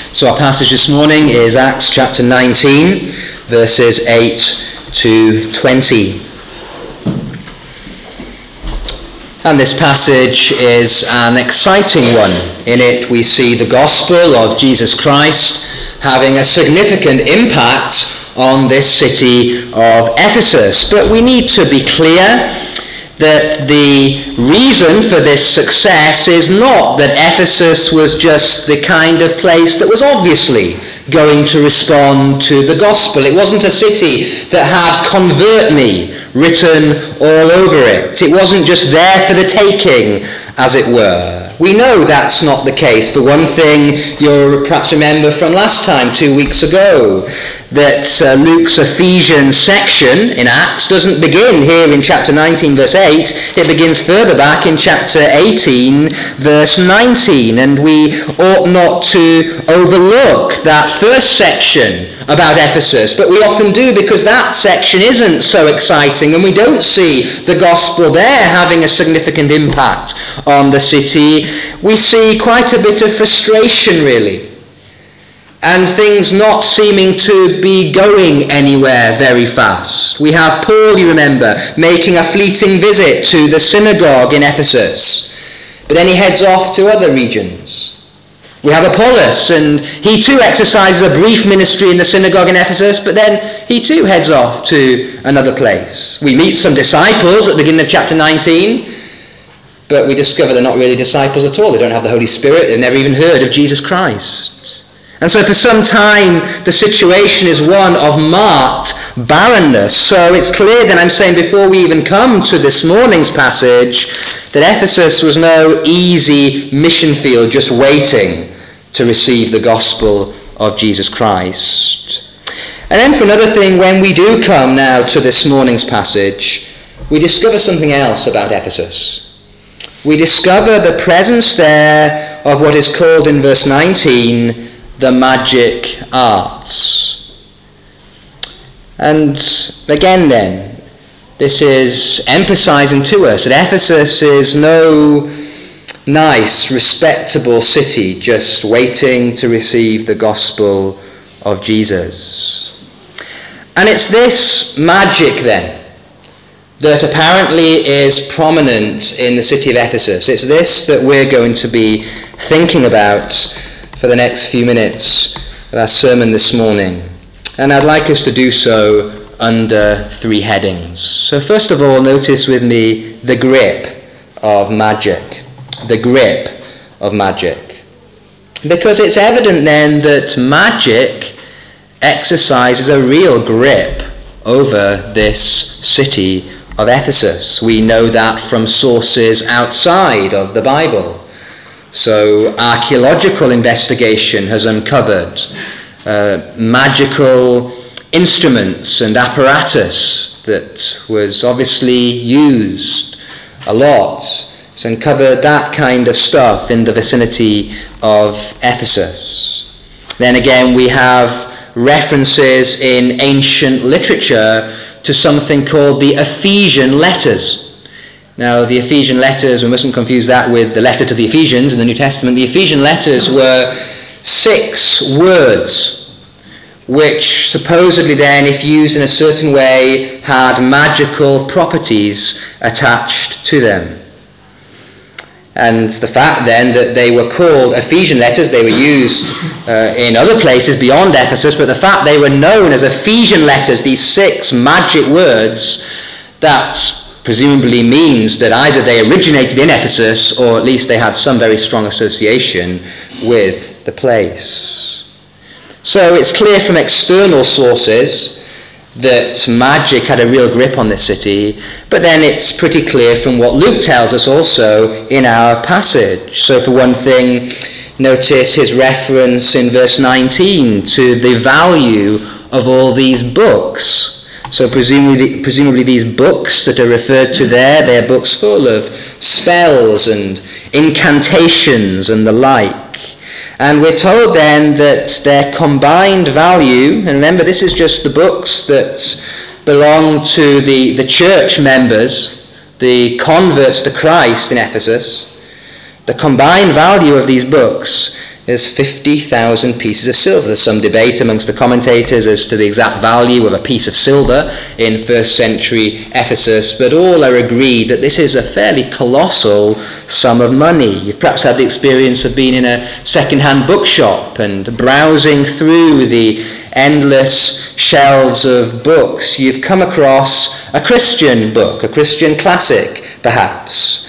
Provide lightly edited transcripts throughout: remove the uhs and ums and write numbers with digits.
So our passage this morning is Acts chapter 19, verses 8 to 20. And this passage is an exciting one. In it we see the gospel of Jesus Christ having a significant impact on this city of Ephesus. But we need to be clear that the reason for this success is not that Ephesus was just the kind of place that was obviously going to respond to the gospel. It wasn't a city that had "convert me" written all over it. It wasn't just there for the taking, as it were. We know that's not the case. For one thing, you'll perhaps remember from last time, 2 weeks ago, that Luke's Ephesians section in Acts doesn't begin here in chapter 19, verse 8. It begins further back in chapter 18, verse 19. And we ought not to overlook that first section about Ephesus, but we often do, because that section isn't so exciting and we don't see the gospel there having a significant impact on the city. We see quite a bit of frustration, really, and things not seeming to be going anywhere very fast. We have Paul, you remember, making a fleeting visit to the synagogue in Ephesus, but then he heads off to other regions. We have Apollos, and he too exercises a brief ministry in the synagogue in Ephesus, but then he too heads off to another place. We meet some disciples at the beginning of chapter 19, but we discover they're not really disciples at all. They don't have the Holy Spirit. They've never even heard of Jesus Christ. And so for some time, the situation is one of marked barrenness. So it's clear then, I'm saying, before we even come to this morning's passage, that Ephesus was no easy mission field just waiting to receive the gospel of Jesus Christ. And then for another thing, when we do come now to this morning's passage, we discover something else about Ephesus. We discover the presence there of what is called in verse 19 the magic arts. And again then, this is emphasizing to us that Ephesus is no nice, respectable city just waiting to receive the gospel of Jesus. And it's this magic then that apparently is prominent in the city of Ephesus. It's this that we're going to be thinking about for the next few minutes of our sermon this morning. And I'd like us to do so under three headings. So first of all, notice with me the grip of magic. The grip of magic. Because it's evident then that magic exercises a real grip over this city of Ephesus. We know that from sources outside of the Bible. So archaeological investigation has uncovered magical instruments and apparatus that was obviously used a lot. It's uncovered that kind of stuff in the vicinity of Ephesus. Then again, we have references in ancient literature to something called the Ephesian letters. Now, the Ephesian letters, we mustn't confuse that with the letter to the Ephesians in the New Testament. The Ephesian letters were 6 words, which supposedly then, if used in a certain way, had magical properties attached to them. And the fact then that they were called Ephesian letters, they were used in other places beyond Ephesus, but the fact they were known as Ephesian letters, these 6 magic words, that presumably means that either they originated in Ephesus or at least they had some very strong association with the place. So it's clear from external sources that magic had a real grip on this city, but then it's pretty clear from what Luke tells us also in our passage. So for one thing, notice his reference in verse 19 to the value of all these books. So presumably these books that are referred to there, they're books full of spells and incantations and the like. And we're told then that their combined value, and remember this is just the books that belong to the church members, the converts to Christ in Ephesus, the combined value of these books is 50,000 pieces of silver. There's some debate amongst the commentators as to the exact value of a piece of silver in first century Ephesus, but all are agreed that this is a fairly colossal sum of money. You've perhaps had the experience of being in a second-hand bookshop and browsing through the endless shelves of books. You've come across a Christian book, a Christian classic perhaps,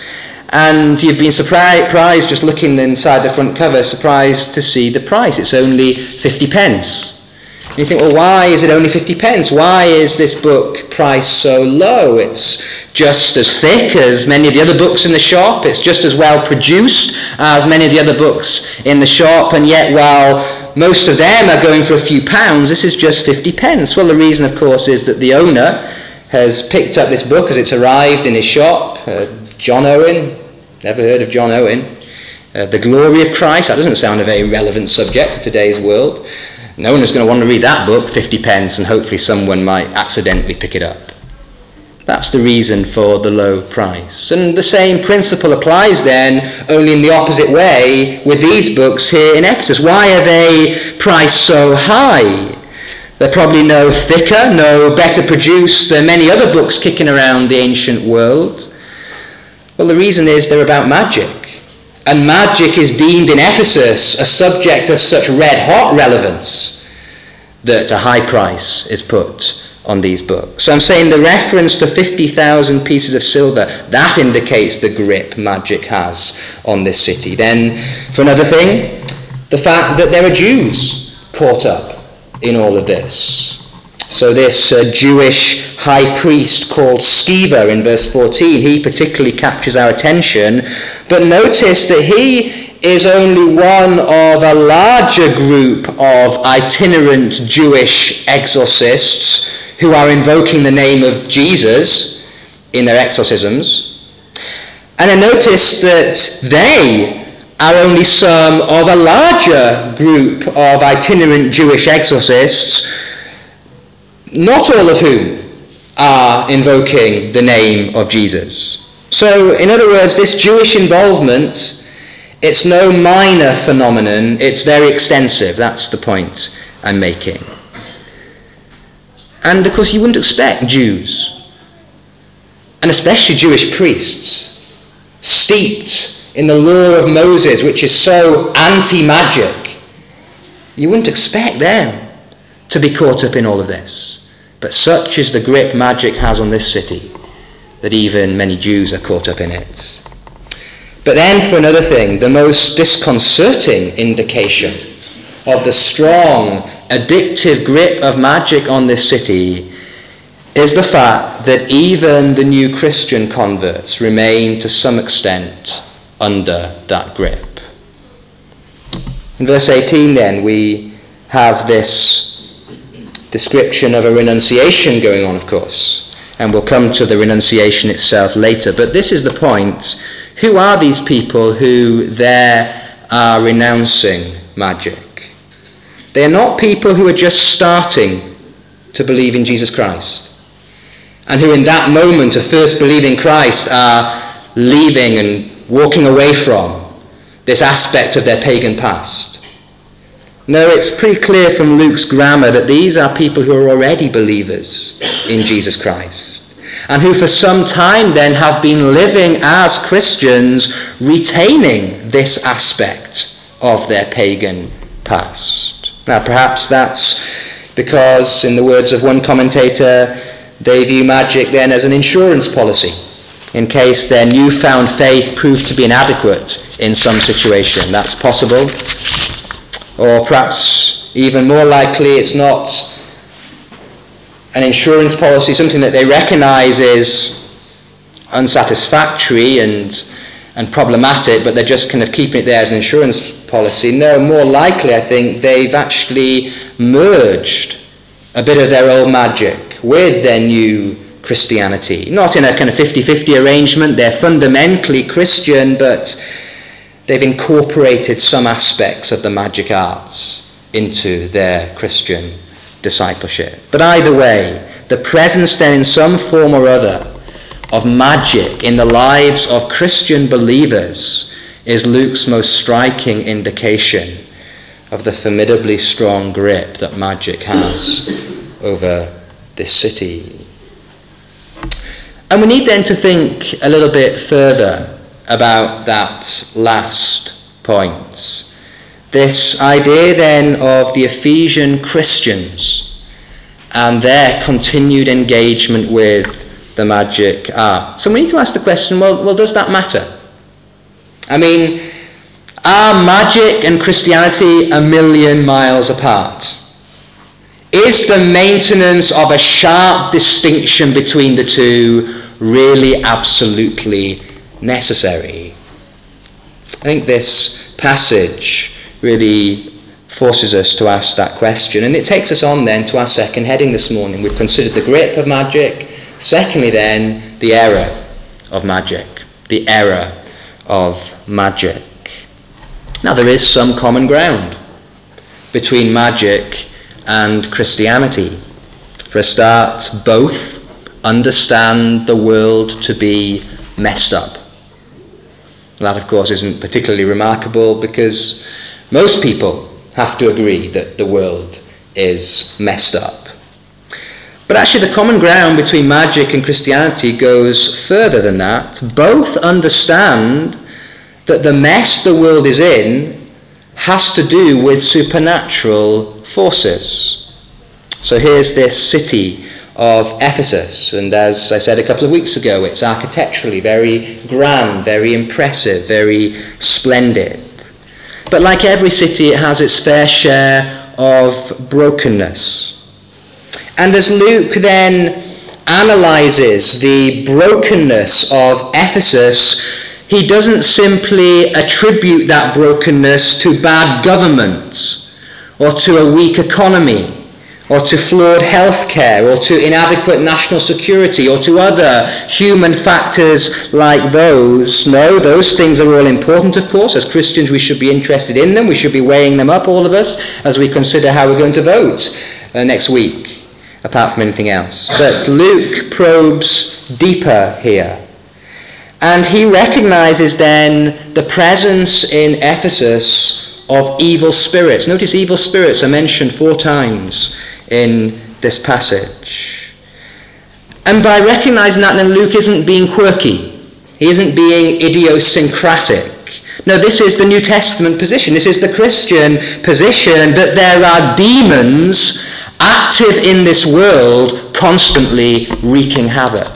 and you've been surprised just looking inside the front cover, surprised to see the price. It's only 50 pence. And you think, well, why is it only 50 pence? Why is this book priced so low? It's just as thick as many of the other books in the shop. It's just as well produced as many of the other books in the shop. And yet, while most of them are going for a few pounds, this is just 50 pence. Well, the reason, of course, is that the owner has picked up this book as it's arrived in his shop. John Owen, never heard of John Owen. The Glory of Christ, that doesn't sound a very relevant subject to today's world. No one is going to want to read that book, 50 pence, and hopefully someone might accidentally pick it up. That's the reason for the low price. And the same principle applies then, only in the opposite way, with these books here in Ephesus. Why are they priced so high? They're probably no thicker, no better produced than many other books kicking around the ancient world. Well, the reason is they're about magic. And magic is deemed in Ephesus a subject of such red-hot relevance that a high price is put on these books. So I'm saying the reference to 50,000 pieces of silver, that indicates the grip magic has on this city. Then, for another thing, the fact that there are Jews caught up in all of this. So this Jewish high priest called Sceva in verse 14, he particularly captures our attention. But notice that he is only one of a larger group of itinerant Jewish exorcists who are invoking the name of Jesus in their exorcisms. And I notice that they are only some of a larger group of itinerant Jewish exorcists, not all of whom are invoking the name of Jesus. So, in other words, this Jewish involvement, it's no minor phenomenon, it's very extensive. That's the point I'm making. And, of course, you wouldn't expect Jews, and especially Jewish priests, steeped in the law of Moses, which is so anti-magic, you wouldn't expect them to be caught up in all of this. But such is the grip magic has on this city that even many Jews are caught up in it. But then, for another thing, the most disconcerting indication of the strong, addictive grip of magic on this city is the fact that even the new Christian converts remain to some extent under that grip. In verse 18 then, we have this description of a renunciation going on, of course, and we'll come to the renunciation itself later. But this is the point. Who are these people who there are renouncing magic? They are not people who are just starting to believe in Jesus Christ and who in that moment of first believing Christ are leaving and walking away from this aspect of their pagan past. No, it's pretty clear from Luke's grammar that these are people who are already believers in Jesus Christ and who for some time then have been living as Christians, retaining this aspect of their pagan past. Now, perhaps that's because, in the words of one commentator, they view magic then as an insurance policy in case their newfound faith proved to be inadequate in some situation. That's possible. Or perhaps even more likely it's not an insurance policy, something that they recognize is unsatisfactory and problematic, but they're just kind of keeping it there as an insurance policy. No, more likely I think they've actually merged a bit of their old magic with their new Christianity. Not in a kind of 50-50 arrangement. They're fundamentally Christian, but they've incorporated some aspects of the magic arts into their Christian discipleship. But either way, the presence then in some form or other of magic in the lives of Christian believers is Luke's most striking indication of the formidably strong grip that magic has over this city. And we need then to think a little bit further about that last point. This idea then of the Ephesian Christians and their continued engagement with the magic art. So we need to ask the question, well, does that matter? I mean, are magic and Christianity a million miles apart? Is the maintenance of a sharp distinction between the two really absolutely necessary? I think this passage really forces us to ask that question, and it takes us on then to our second heading this morning. We've considered the grip of magic. Secondly then, the error of magic. The error of magic. Now there is some common ground between magic and Christianity. For a start, both understand the world to be messed up. That, of course, isn't particularly remarkable because most people have to agree that the world is messed up. But actually the common ground between magic and Christianity goes further than that. Both understand that the mess the world is in has to do with supernatural forces. So here's this city of Ephesus, and as I said a couple of weeks ago, it's architecturally very grand, very impressive, very splendid. But like every city, it has its fair share of brokenness. And as Luke then analyzes the brokenness of Ephesus, he doesn't simply attribute that brokenness to bad government, or to a weak economy, or to flawed healthcare, or to inadequate national security, or to other human factors like those. No, those things are all important, of course. As Christians, we should be interested in them. We should be weighing them up, all of us, as we consider how we're going to vote next week, apart from anything else. But Luke probes deeper here. And he recognizes then the presence in Ephesus of evil spirits. Notice evil spirits are mentioned 4 times in this passage. And by recognizing that, then Luke isn't being quirky. He isn't being idiosyncratic. No, this is the New Testament position. This is the Christian position that there are demons active in this world, constantly wreaking havoc.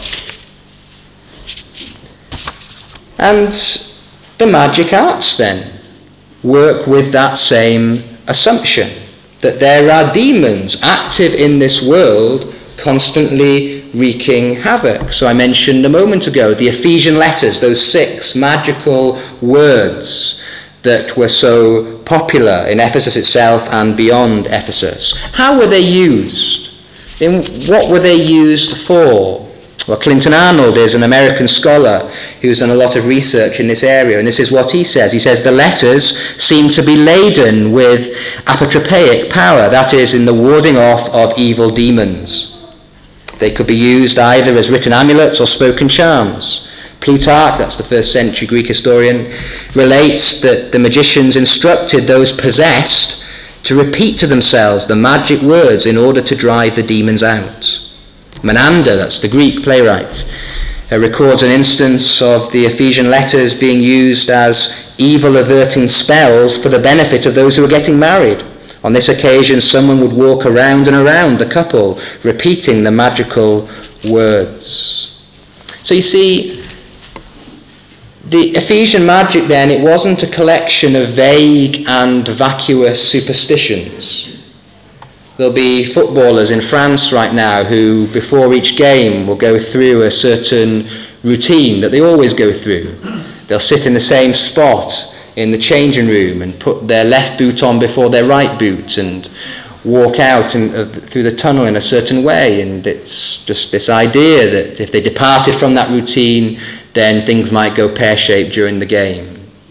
And the magic arts then work with that same assumption, that there are demons active in this world, constantly wreaking havoc. So I mentioned a moment ago the Ephesian letters, those 6 magical words that were so popular in Ephesus itself and beyond Ephesus. How were they used? What were they used for? Well, Clinton Arnold is an American scholar who's done a lot of research in this area, and this is what he says. He says the letters seem to be laden with apotropaic power, that is, in the warding off of evil demons. They could be used either as written amulets or spoken charms. Plutarch, that's the 1st century Greek historian, relates that the magicians instructed those possessed to repeat to themselves the magic words in order to drive the demons out. Menander, that's the Greek playwright, records an instance of the Ephesian letters being used as evil-averting spells for the benefit of those who were getting married. On this occasion, someone would walk around and around the couple, repeating the magical words. So you see, the Ephesian magic then, it wasn't a collection of vague and vacuous superstitions. There'll be footballers in France right now who, before each game, will go through a certain routine that they always go through. They'll sit in the same spot in the changing room and put their left boot on before their right boot and walk out through the tunnel in a certain way. And it's just this idea that if they departed from that routine, then things might go pear-shaped during the game.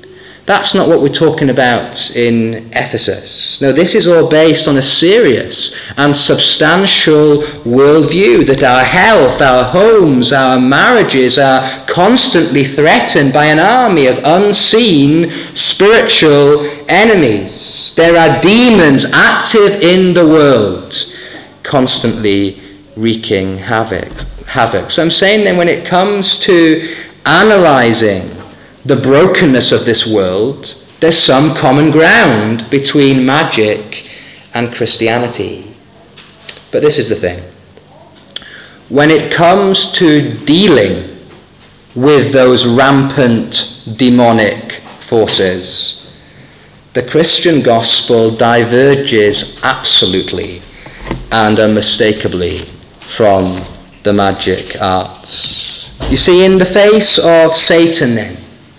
That's not what we're talking about in Ephesus. No, this is all based on a serious and substantial worldview that our health, our homes, our marriages are constantly threatened by an army of unseen spiritual enemies. There are demons active in the world, constantly wreaking havoc. So I'm saying then, when it comes to analysing the brokenness of this world, there's some common ground between magic and Christianity. But this is the thing. When it comes to dealing with those rampant demonic forces, the Christian gospel diverges absolutely and unmistakably from the magic arts. You see, in the face of Satan then,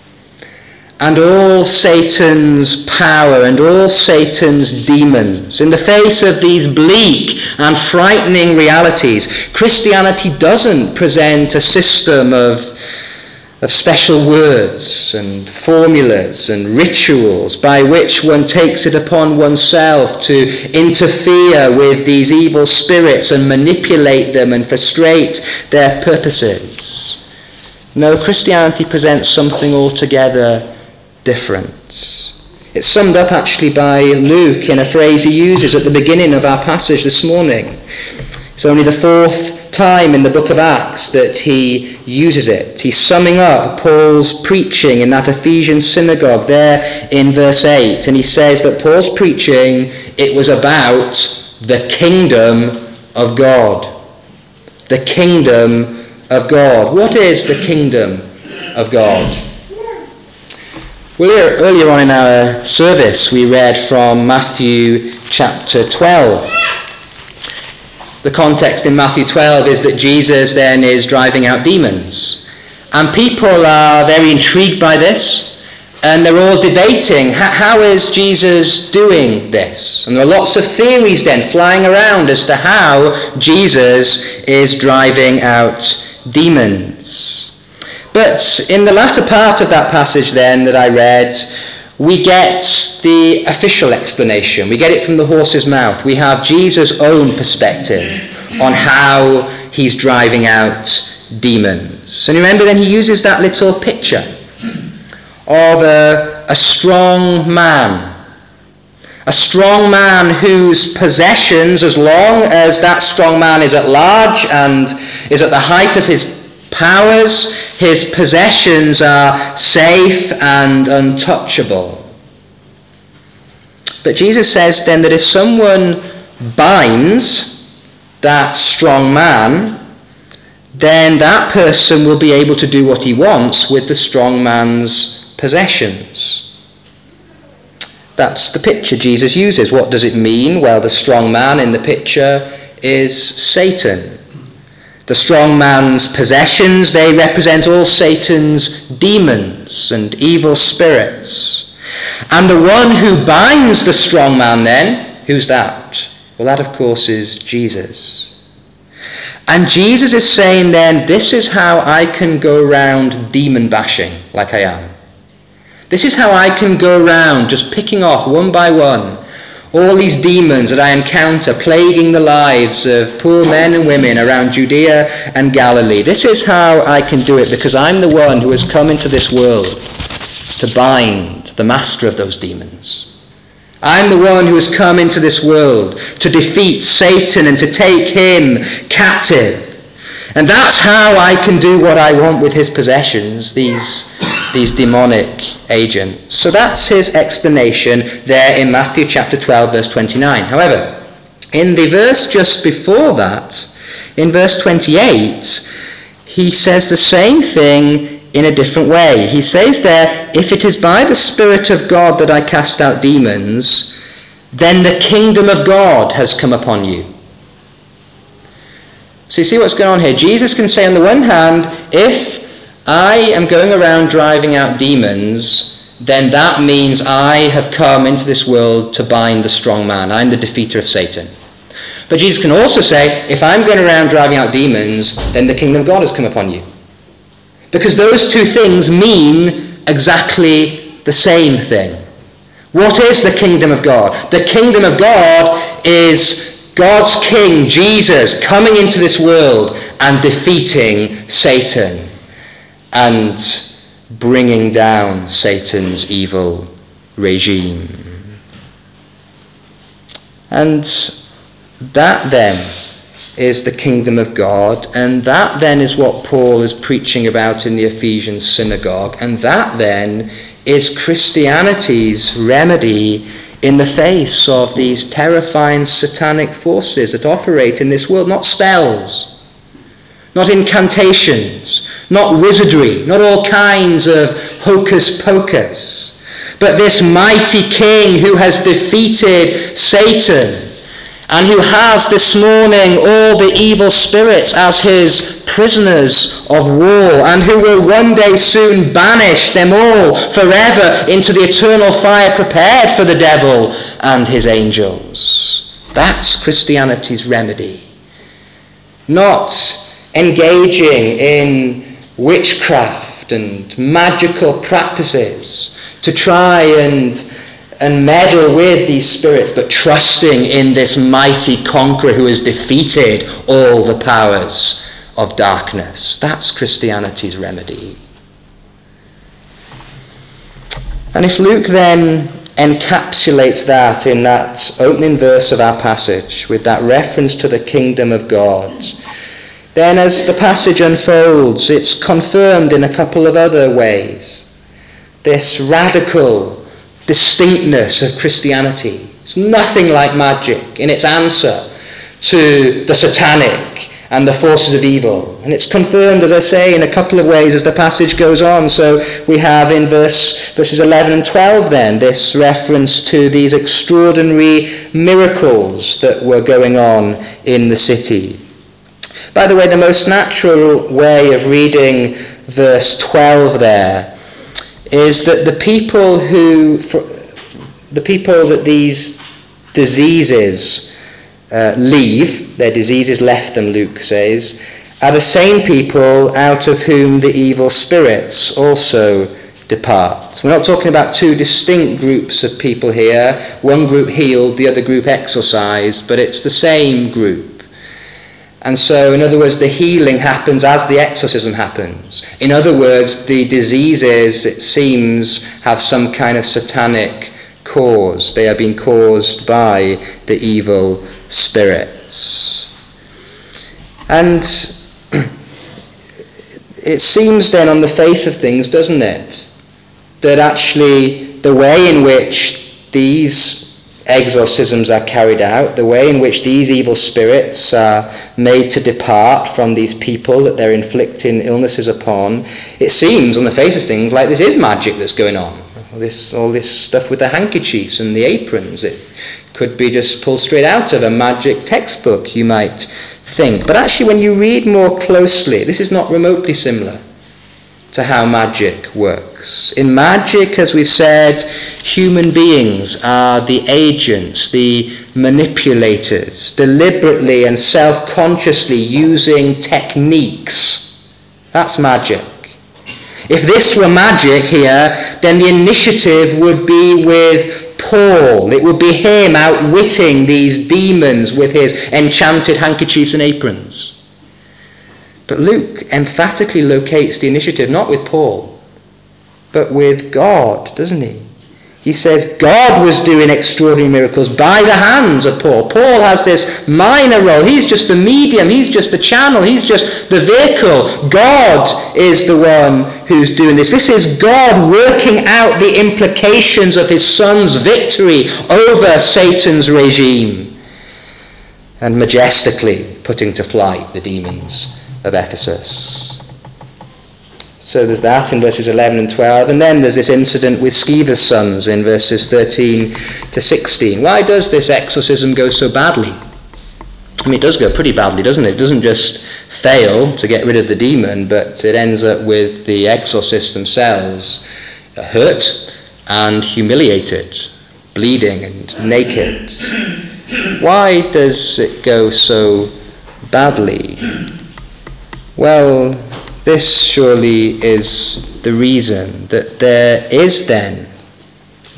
and all Satan's power and all Satan's demons, in the face of these bleak and frightening realities, Christianity doesn't present a system of special words and formulas and rituals by which one takes it upon oneself to interfere with these evil spirits and manipulate them and frustrate their purposes. No, Christianity presents something altogether different. It's summed up actually by Luke in a phrase he uses at the beginning of our passage this morning. It's only the fourth time in the book of Acts that he uses it. He's summing up Paul's preaching in that Ephesian synagogue there in verse 8, and he says that Paul's preaching, it was about the kingdom of God. The kingdom of God. What is the kingdom of God? Well, earlier on in our service, we read from Matthew chapter 12. The context in Matthew 12 is that Jesus then is driving out demons. And people are very intrigued by this, and they're all debating, how is Jesus doing this? And there are lots of theories then flying around as to how Jesus is driving out demons. But in the latter part of that passage then that I read, we get the official explanation. We get it from the horse's mouth. We have Jesus' own perspective on how he's driving out demons. And remember then, he uses that little picture of a strong man. A strong man whose possessions, as long as that strong man is at large and is at the height of his powers, his possessions are safe and untouchable. But Jesus says then that if someone binds that strong man, then that person will be able to do what he wants with the strong man's possessions. That's the picture Jesus uses. What does it mean? Well, the strong man in the picture is Satan. The strong man's possessions, they represent all Satan's demons and evil spirits. And the one who binds the strong man then, who's that? Well, that of course is Jesus. And Jesus is saying then, this is how I can go around demon bashing like I am. This is how I can go around just picking off one by one all these demons that I encounter plaguing the lives of poor men and women around Judea and Galilee. This is how I can do it, because I'm the one who has come into this world to bind the master of those demons. I'm the one who has come into this world to defeat Satan and to take him captive. And that's how I can do what I want with his possessions, these demonic agents. So that's his explanation there in Matthew chapter 12, verse 29. However, in the verse just before that, in verse 28, he says the same thing in a different way. He says there, if it is by the Spirit of God that I cast out demons, then the kingdom of God has come upon you. So you see what's going on here? Jesus can say on the one hand, if I am going around driving out demons, then that means I have come into this world to bind the strong man. I'm the defeater of Satan. But Jesus can also say, if I'm going around driving out demons, then the kingdom of God has come upon you. Because those two things mean exactly the same thing. What is the kingdom of God? The kingdom of God is God's King, Jesus, coming into this world and defeating Satan and bringing down Satan's evil regime. And that then is the kingdom of God, and that then is what Paul is preaching about in the Ephesian synagogue, and that then is Christianity's remedy in the face of these terrifying satanic forces that operate in this world. Not spells, not incantations, not wizardry, not all kinds of hocus pocus, but this mighty King who has defeated Satan and who has this morning all the evil spirits as his prisoners of war, and who will one day soon banish them all forever into the eternal fire prepared for the devil and his angels. That's Christianity's remedy. Not engaging in witchcraft and magical practices to try and meddle with these spirits, but trusting in this mighty conqueror who has defeated all the powers of darkness. That's Christianity's remedy. And if Luke then encapsulates that in that opening verse of our passage, with that reference to the kingdom of God, then as the passage unfolds, it's confirmed in a couple of other ways. This radical distinctness of Christianity. It's nothing like magic in its answer to the satanic and the forces of evil. And it's confirmed, as I say, in a couple of ways as the passage goes on. So we have in verses 11 and 12 then this reference to these extraordinary miracles that were going on in the city. By the way, the most natural way of reading verse 12 there is that the people that these diseases leave, their diseases left them, Luke says, are the same people out of whom the evil spirits also depart. We're not talking about two distinct groups of people here. One group healed, the other group exorcised, but it's the same group. And so, in other words, the healing happens as the exorcism happens. In other words, the diseases, it seems, have some kind of satanic cause. They are being caused by the evil spirits. And it seems then on the face of things, doesn't it, that actually the way in which these exorcisms are carried out, the way in which these evil spirits are made to depart from these people that they're inflicting illnesses upon, it seems on the face of things like this is magic that's going on. All this stuff with the handkerchiefs and the aprons, it could be just pulled straight out of a magic textbook, you might think. But actually, when you read more closely, this is not remotely similar to how magic works. In magic, as we've said, human beings are the agents, the manipulators, deliberately and self-consciously using techniques. That's magic. If this were magic here, then the initiative would be with Paul. It would be him outwitting these demons with his enchanted handkerchiefs and aprons. But Luke emphatically locates the initiative not with Paul, but with God, doesn't he? He says God was doing extraordinary miracles by the hands of Paul. Paul has this minor role. He's just the medium. He's just the channel. He's just the vehicle. God is the one who's doing this. This is God working out the implications of his son's victory over Satan's regime and majestically putting to flight the demons of Ephesus. So there's that in verses 11 and 12, and then there's this incident with Sceva's sons in verses 13 to 16. Why does this exorcism go so badly? I mean, it does go pretty badly, doesn't it? It doesn't just fail to get rid of the demon, but it ends up with the exorcists themselves hurt and humiliated, bleeding and naked. Why does it go so badly? Well, this surely is the reason that there is then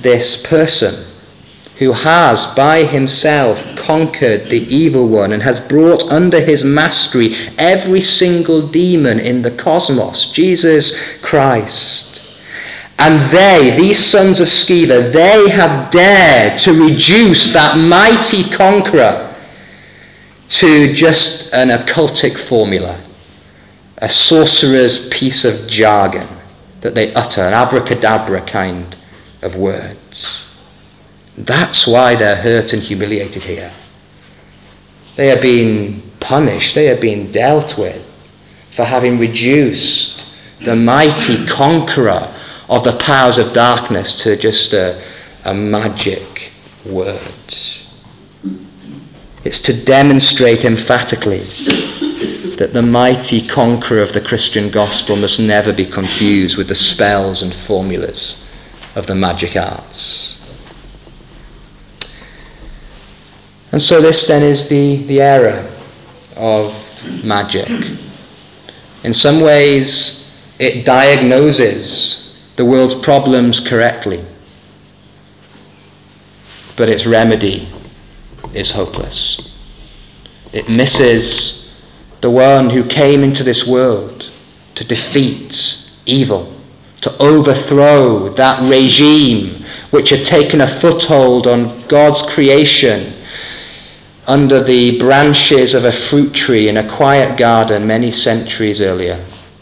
this person who has by himself conquered the evil one and has brought under his mastery every single demon in the cosmos, Jesus Christ. And they, these sons of Sceva, they have dared to reduce that mighty conqueror to just an occultic formula, a sorcerer's piece of jargon that they utter, an abracadabra kind of words. That's why they're hurt and humiliated here. They are being punished, they are being dealt with for having reduced the mighty conqueror of the powers of darkness to just a magic word. It's to demonstrate emphatically that the mighty conqueror of the Christian gospel must never be confused with the spells and formulas of the magic arts. And so this then is the error of magic. In some ways, it diagnoses the world's problems correctly, but its remedy is hopeless. It misses the one who came into this world to defeat evil, to overthrow that regime which had taken a foothold on God's creation under the branches of a fruit tree in a quiet garden many centuries earlier.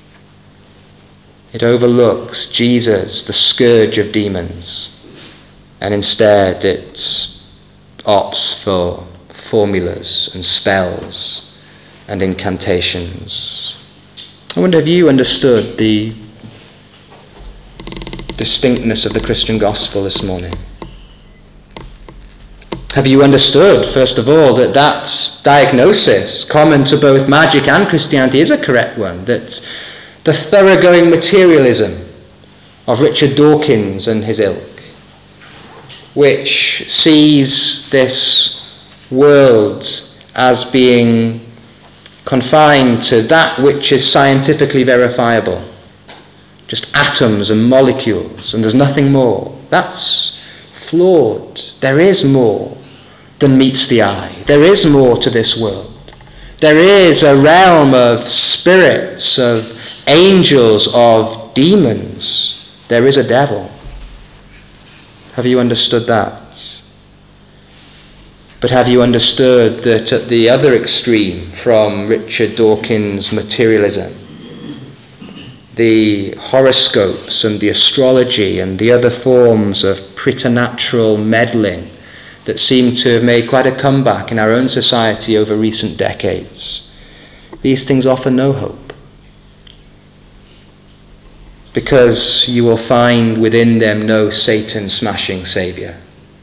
It overlooks Jesus, the scourge of demons, and instead it opts for formulas and spells and incantations. I wonder if you understood the distinctness of the Christian gospel this morning. Have you understood, first of all, that diagnosis common to both magic and Christianity is a correct one, that the thoroughgoing materialism of Richard Dawkins and his ilk, which sees this world as being confined to that which is scientifically verifiable, just atoms and molecules, and there's nothing more, that's flawed. There is more than meets the eye. There is more to this world. There is a realm of spirits, of angels, of demons. There is a devil. Have you understood that? But have you understood that at the other extreme from Richard Dawkins' materialism, the horoscopes and the astrology and the other forms of preternatural meddling that seem to have made quite a comeback in our own society over recent decades, these things offer no hope, because you will find within them no Satan-smashing Saviour.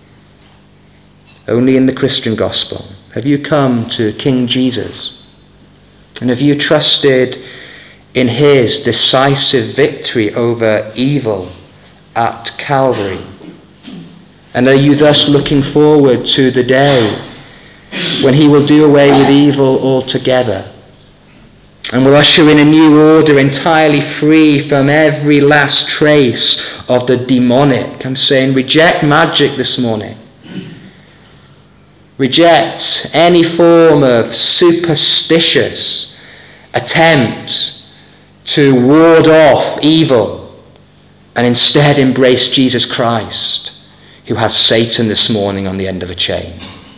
Only in the Christian gospel have you come to King Jesus, and have you trusted in his decisive victory over evil at Calvary. And are you thus looking forward to the day when he will do away with evil altogether and will usher in a new order entirely free from every last trace of the demonic? I'm saying reject magic this morning. Reject any form of superstitious attempt to ward off evil, and instead embrace Jesus Christ, who has Satan this morning on the end of a chain.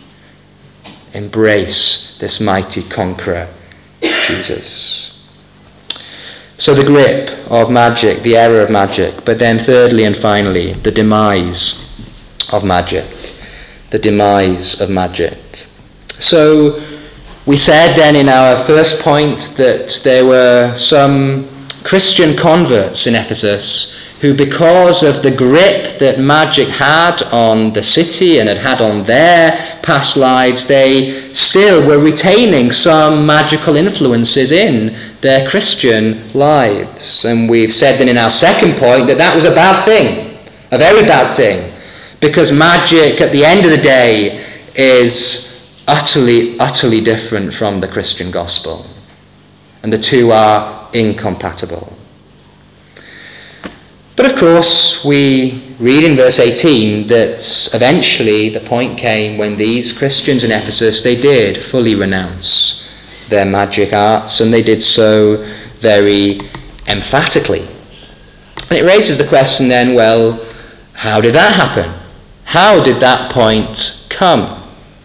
Embrace this mighty conqueror, Jesus. So the grip of magic, the error of magic, but then thirdly and finally, the demise of magic. The demise of magic. So we said then in our first point that there were some Christian converts in Ephesus who, because of the grip that magic had on the city and had on their past lives, they still were retaining some magical influences in their Christian lives. And we've said then in our second point that that was a bad thing, a very bad thing, because magic at the end of the day is utterly different from the Christian gospel, and the two are incompatible. But of course, we read in verse 18 that eventually the point came when these Christians in Ephesus, they did fully renounce their magic arts, and they did so very emphatically. And it raises the question then, well, how did that happen? How did that point come?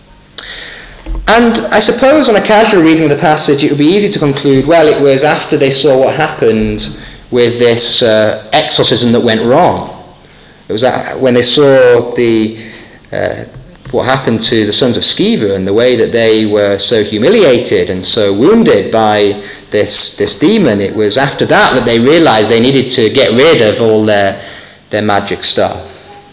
And I suppose on a casual reading of the passage, it would be easy to conclude, well, it was after they saw what happened with this exorcism that went wrong. It was when they saw what happened to the sons of Sceva and the way that they were so humiliated and so wounded by this demon. It was after that they realized they needed to get rid of all their magic stuff.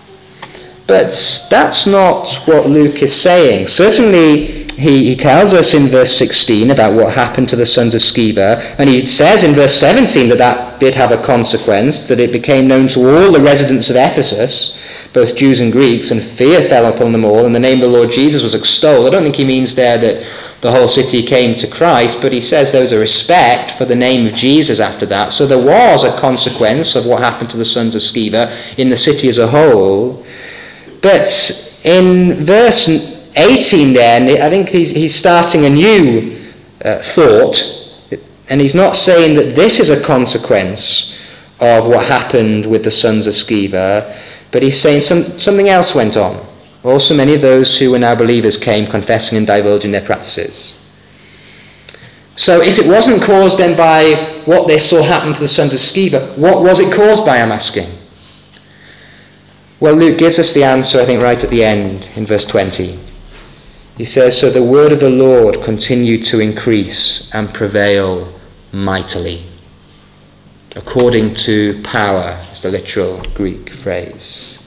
But that's not what Luke is saying. Certainly, he tells us in verse 16 about what happened to the sons of Sceva, and he says in verse 17 that did have a consequence, that it became known to all the residents of Ephesus, both Jews and Greeks, and fear fell upon them all, and the name of the Lord Jesus was extolled. I don't think he means there that the whole city came to Christ, but he says there was a respect for the name of Jesus after that. So there was a consequence of what happened to the sons of Sceva in the city as a whole. But in verse 18 then, I think he's starting a new thought, and he's not saying that this is a consequence of what happened with the sons of Sceva, but he's saying something else went on. Also many of those who were now believers came confessing and divulging their practices. So if it wasn't caused then by what they saw happen to the sons of Sceva, what was it caused by, I'm asking? Well, Luke gives us the answer, I think, right at the end in verse 20. He says, so the word of the Lord continued to increase and prevail mightily. According to power is the literal Greek phrase.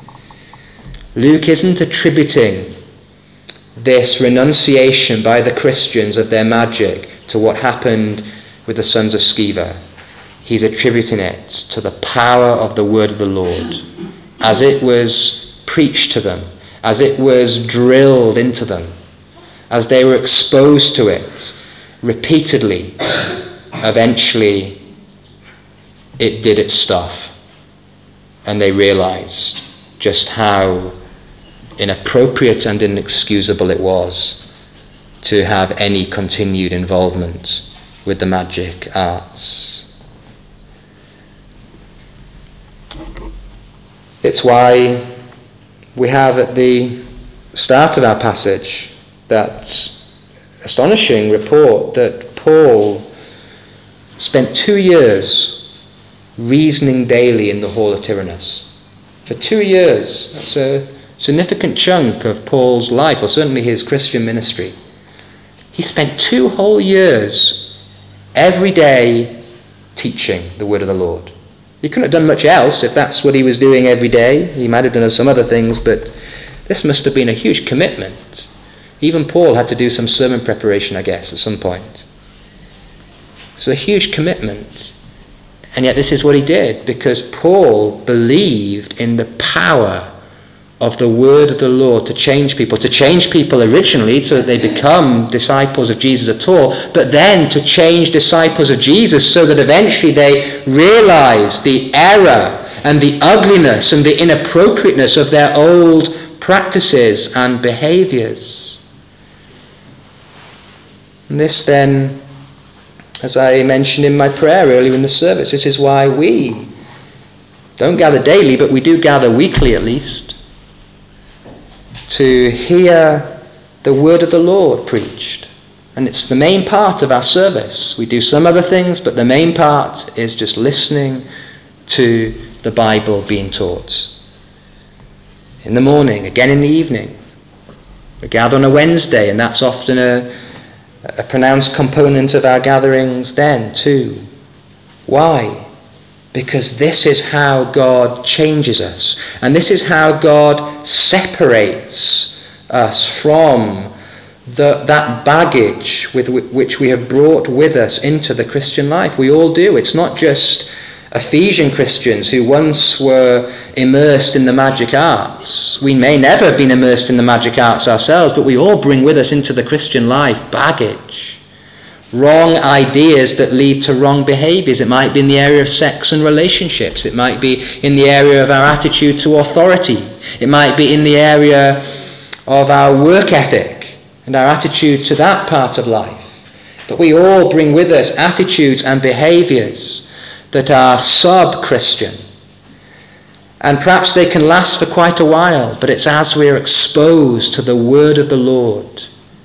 Luke isn't attributing this renunciation by the Christians of their magic to what happened with the sons of Sceva. He's attributing it to the power of the word of the Lord, as it was preached to them, as it was drilled into them, as they were exposed to it repeatedly. Eventually, it did its stuff, and they realized just how inappropriate and inexcusable it was to have any continued involvement with the magic arts. It's why we have at the start of our passage that astonishing report that Paul spent 2 years reasoning daily in the hall of Tyrannus. For 2 years. That's a significant chunk of Paul's life, or certainly his Christian ministry. He spent 2 whole years every day teaching the word of the Lord. He couldn't have done much else if that's what he was doing every day. He might have done some other things, but this must have been a huge commitment. Even Paul had to do some sermon preparation, I guess, at some point. It's a huge commitment. And yet this is what he did, because Paul believed in the power of the word of the Lord to change people originally so that they become disciples of Jesus at all, but then to change disciples of Jesus so that eventually they realize the error and the ugliness and the inappropriateness of their old practices and behaviors. And this then, as I mentioned in my prayer earlier in the service, this is why we don't gather daily, but we do gather weekly at least, to hear the word of the Lord preached. And it's the main part of our service. We do some other things, but the main part is just listening to the Bible being taught. In the morning, again in the evening. We gather on a Wednesday, and that's often a pronounced component of our gatherings then too. Why? Because this is how God changes us. And this is how God separates us from that baggage with which we have brought with us into the Christian life. We all do. It's not just Ephesian Christians who once were immersed in the magic arts. We may never have been immersed in the magic arts ourselves, but we all bring with us into the Christian life baggage wrong ideas that lead to wrong behaviours. It might be in the area of sex and relationships. It might be in the area of our attitude to authority. It might be in the area of our work ethic and our attitude to that part of life. But we all bring with us attitudes and behaviours that are sub-Christian. And perhaps they can last for quite a while, but it's as we're exposed to the word of the Lord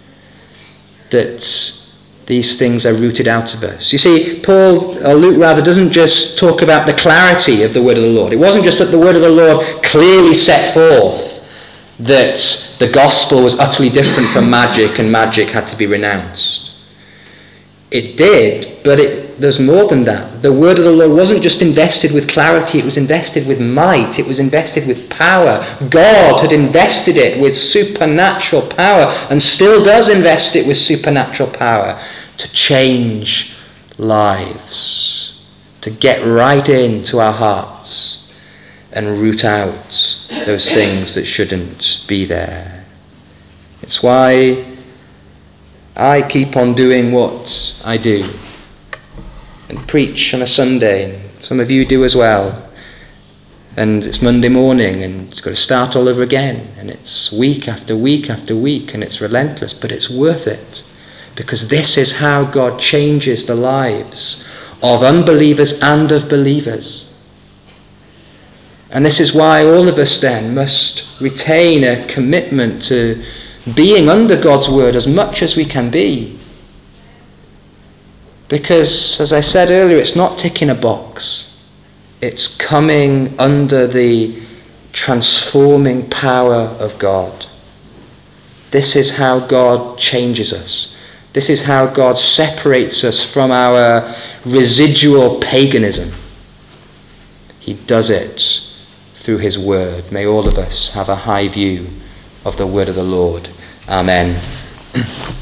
that these things are rooted out of us. You see, Luke doesn't just talk about the clarity of the word of the Lord. It wasn't just that the word of the Lord clearly set forth that the gospel was utterly different from magic and magic had to be renounced. It did, but there's more than that. The word of the Lord wasn't just invested with clarity, it was invested with might, it was invested with power. God had invested it with supernatural power and still does invest it with supernatural power to change lives, to get right into our hearts and root out those things that shouldn't be there. It's why I keep on doing what I do and preach on a Sunday, and some of you do as well. And it's Monday morning and it's got to start all over again, and it's week after week after week, and it's relentless, but it's worth it, because this is how God changes the lives of unbelievers and of believers. And this is why all of us then must retain a commitment to being under God's word as much as we can be. Because, as I said earlier, it's not ticking a box. It's coming under the transforming power of God. This is how God changes us. This is how God separates us from our residual paganism. He does it through his word. May all of us have a high view of the word of the Lord. Amen.